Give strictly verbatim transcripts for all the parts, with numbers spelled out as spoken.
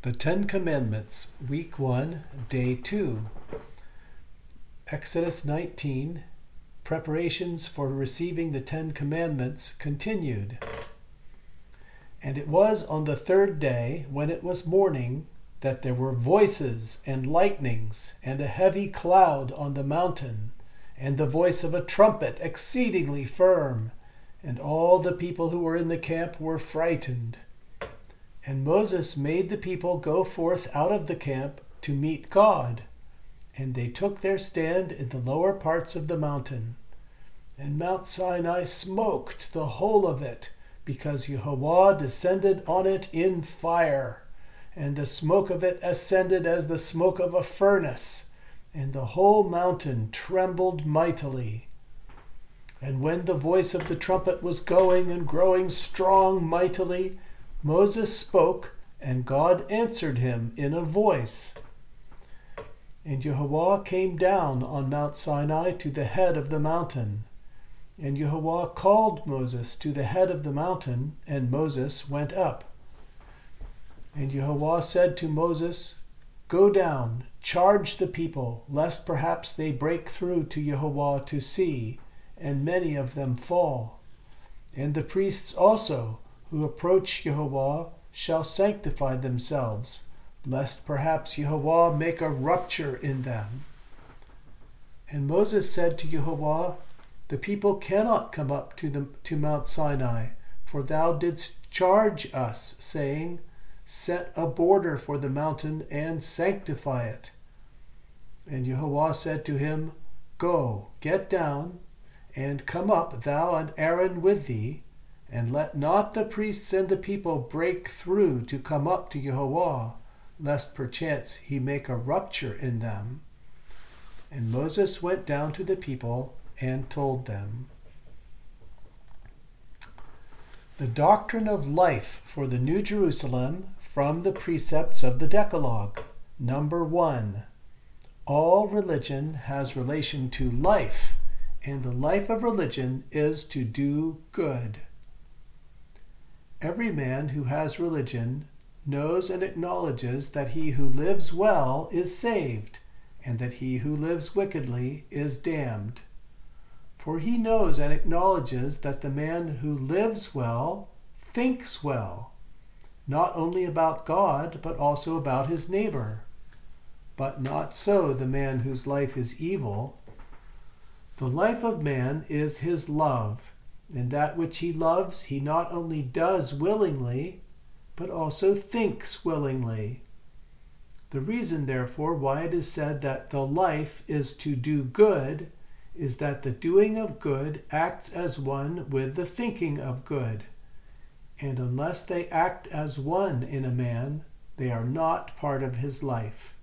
The Ten Commandments, Week one, Day two. Exodus nineteen, preparations for receiving the Ten Commandments continued. And it was on the third day, when it was morning, that there were voices and lightnings, and a heavy cloud on the mountain, and the voice of a trumpet exceedingly firm, and all the people who were in the camp were frightened. And Moses made the people go forth out of the camp to meet God. And they took their stand in the lower parts of the mountain. And Mount Sinai smoked the whole of it, because Yahweh descended on it in fire. And the smoke of it ascended as the smoke of a furnace, and the whole mountain trembled mightily. And when the voice of the trumpet was going and growing strong mightily, Moses spoke, and God answered him in a voice. And Yahweh came down on Mount Sinai to the head of the mountain. And Yahweh called Moses to the head of the mountain, and Moses went up. And Yahweh said to Moses, "Go down, charge the people, lest perhaps they break through to Yahweh to see, and many of them fall. And the priests also, who approach Yahweh, shall sanctify themselves, lest perhaps Yahweh make a rupture in them." And Moses said to Yahweh, "The people cannot come up to, the, to Mount Sinai, for thou didst charge us, saying, 'Set a border for the mountain and sanctify it.'" And Yahweh said to him, "Go, get down, and come up, thou and Aaron with thee, and let not the priests and the people break through to come up to Yahweh, lest perchance he make a rupture in them." And Moses went down to the people and told them. The doctrine of life for the New Jerusalem from the precepts of the Decalogue. Number one. All religion has relation to life, and the life of religion is to do good. Every man who has religion knows and acknowledges that he who lives well is saved, and that he who lives wickedly is damned. For he knows and acknowledges that the man who lives well thinks well, not only about God, but also about his neighbor. But not so the man whose life is evil. The life of man is his love, and that which he loves he not only does willingly, but also thinks willingly. The reason, therefore, why it is said that the life is to do good is that the doing of good acts as one with the thinking of good. And unless they act as one in a man, they are not part of his life.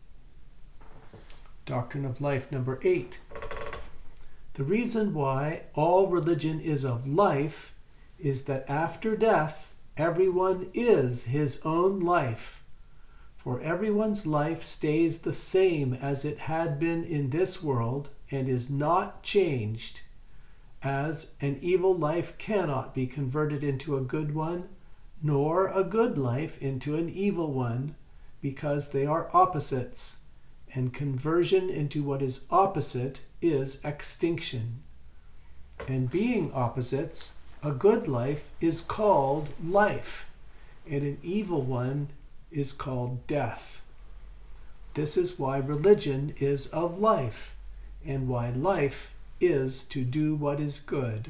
Doctrine of life number eight. The reason why all religion is of life is that after death, everyone is his own life. For everyone's life stays the same as it had been in this world and is not changed, as an evil life cannot be converted into a good one, nor a good life into an evil one, because they are opposites, and conversion into what is opposite is extinction. And being opposites, a good life is called life, and an evil one is called death. This is why religion is of life, and why life is to do what is good.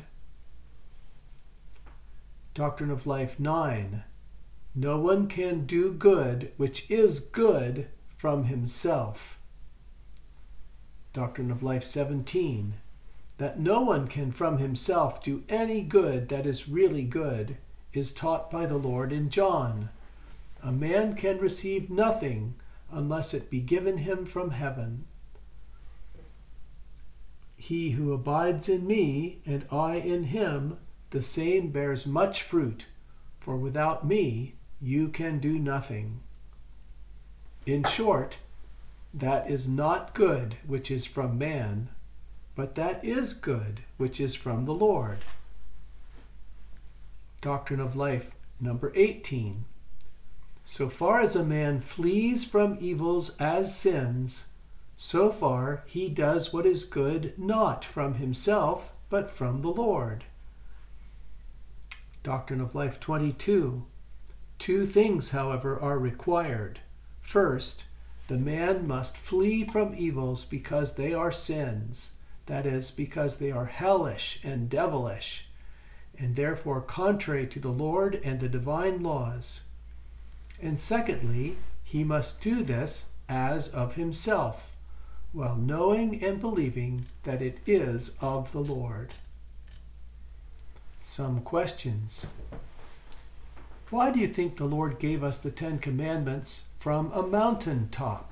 Doctrine of life nine. No one can do good which is good from himself. Doctrine of life seventeen. That no one can from himself do any good that is really good is taught by the Lord in John. A man can receive nothing unless it be given him from heaven. He who abides in me, and I in him, the same bears much fruit, for without me you can do nothing. In short, that is not good which is from man, but that is good which is from the Lord. Doctrine of life number eighteen. So far as a man flees from evils as sins, so far he does what is good not from himself, but from the Lord. Doctrine of Life twenty-two. Two things, however, are required. First, the man must flee from evils because they are sins, that is, because they are hellish and devilish, and therefore contrary to the Lord and the divine laws. And secondly, he must do this as of himself, while knowing and believing that it is of the Lord. Some questions. Why do you think the Lord gave us the Ten Commandments from a mountain top?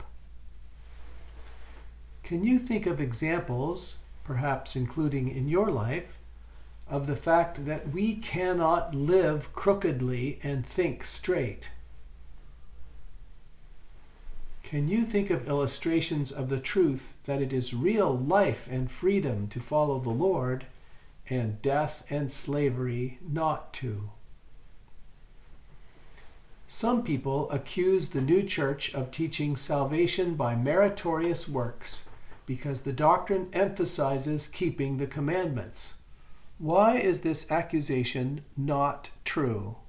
Can you think of examples, perhaps including in your life, of the fact that we cannot live crookedly and think straight? Can you think of illustrations of the truth that it is real life and freedom to follow the Lord, and death and slavery not to? Some people accuse the new church of teaching salvation by meritorious works because the doctrine emphasizes keeping the commandments. Why is this accusation not true?